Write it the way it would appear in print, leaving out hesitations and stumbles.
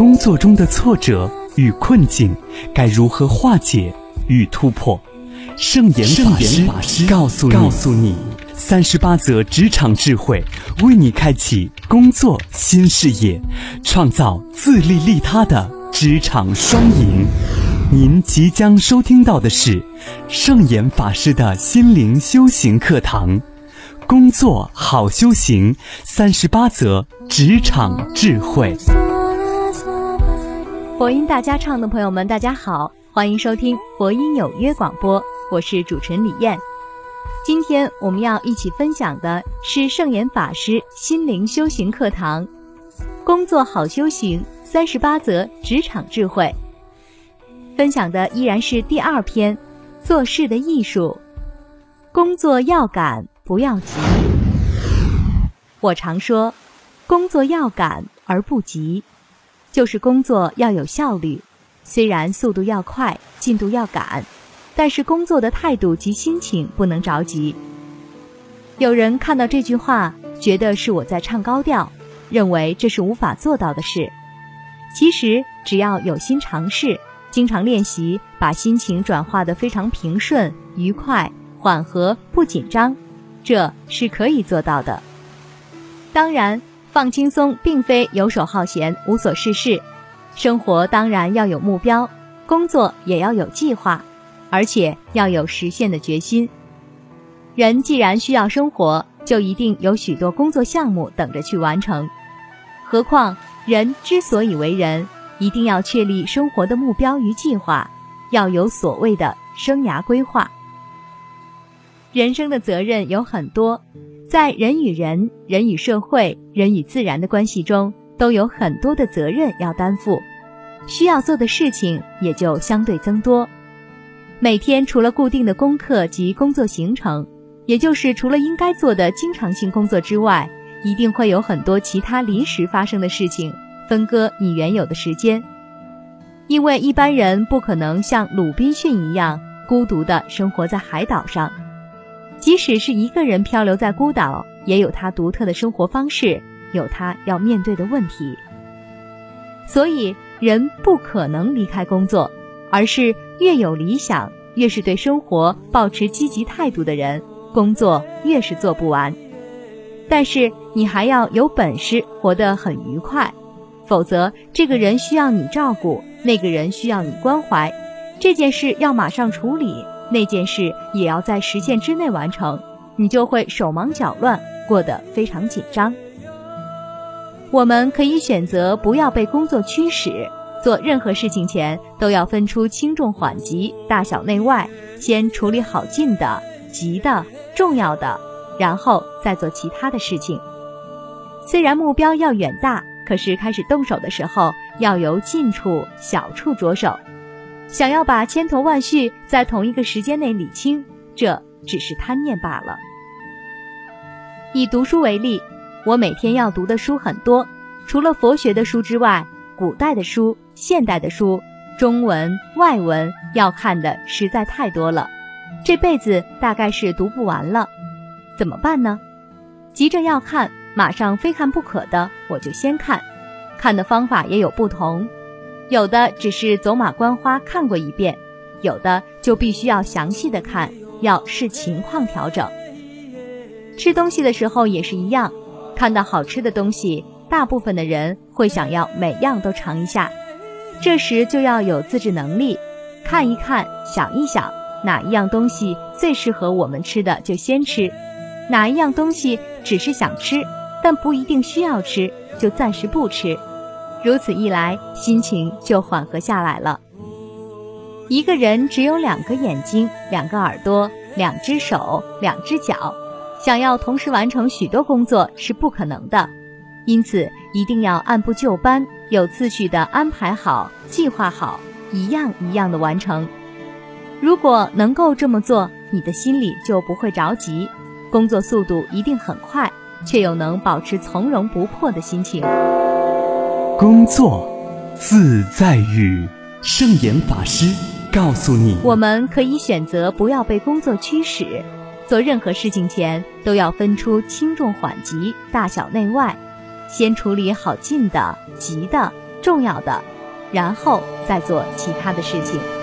工作中的挫折与困境该如何化解与突破。圣严法师告诉你38则职场智慧，为你开启工作新视野，创造自利利他的职场双赢。您即将收听到的是圣严法师的心灵修行课堂，工作好修行38则职场智慧。 佛音大家唱的朋友们，大家好，欢迎收听佛音有约广播，我是主持人李燕。今天我们要一起分享的是圣严法师心灵修行课堂，工作好修行38则职场智慧。分享的依然是第2篇，做事的艺术。工作要赶，不要急。我常说，工作要赶而不急，就是工作要有效率，虽然速度要快，进度要赶，但是工作的态度及心情不能着急。有人看到这句话，觉得是我在唱高调，认为这是无法做到的事。其实只要有心尝试，经常练习，把心情转化得非常平顺、愉快、缓和、不紧张，这是可以做到的。当然，放轻松并非游手好闲、无所事事，生活当然要有目标，工作也要有计划，而且要有实现的决心。人既然需要生活，就一定有许多工作项目等着去完成。何况人之所以为人，一定要确立生活的目标与计划，要有所谓的生涯规划。人生的责任有很多，在人与人、人与社会、人与自然的关系中，都有很多的责任要担负，需要做的事情也就相对增多。每天除了固定的功课及工作行程，也就是除了应该做的经常性工作之外，一定会有很多其他临时发生的事情，分割你原有的时间。因为一般人不可能像鲁滨逊一样孤独地生活在海岛上，即使是一个人漂流在孤岛，也有他独特的生活方式，有他要面对的问题。所以人不可能离开工作，而是越有理想，越是对生活抱持积极态度的人，工作越是做不完。但是你还要有本事活得很愉快，否则这个人需要你照顾，那个人需要你关怀，这件事要马上处理，那件事也要在时限之内完成，你就会手忙脚乱，过得非常紧张。我们可以选择不要被工作驱使，做任何事情前都要分出轻重缓急、大小内外，先处理好近的、急的、重要的，然后再做其他的事情。虽然目标要远大，可是开始动手的时候，要由近处、小处着手。想要把千头万绪在同一个时间内理清，这只是贪念罢了。以读书为例，我每天要读的书很多，除了佛学的书之外，古代的书、现代的书、中文、外文要看的实在太多了，这辈子大概是读不完了。怎么办呢？急着要看，马上非看不可的，我就先看。看的方法也有不同，有的只是走马观花看过一遍，有的就必须要详细的看，要视情况调整。吃东西的时候也是一样，看到好吃的东西，大部分的人会想要每样都尝一下，这时就要有自制能力，看一看，想一想，哪一样东西最适合我们吃的就先吃，哪一样东西只是想吃，但不一定需要吃，就暂时不吃。如此一来，心情就缓和下来了。一个人只有2个眼睛、2个耳朵、2只手、2只脚，想要同时完成许多工作是不可能的。因此，一定要按部就班、有次序地安排好、计划好，一样一样地完成。如果能够这么做，你的心里就不会着急，工作速度一定很快，却又能保持从容不迫的心情。 工作自在语，圣严法师告诉你， 我们可以选择不要被工作驱使，做任何事情前都要分出轻重缓急、大小内外，先处理好近的、急的， 重要的，然后再做其他的事情。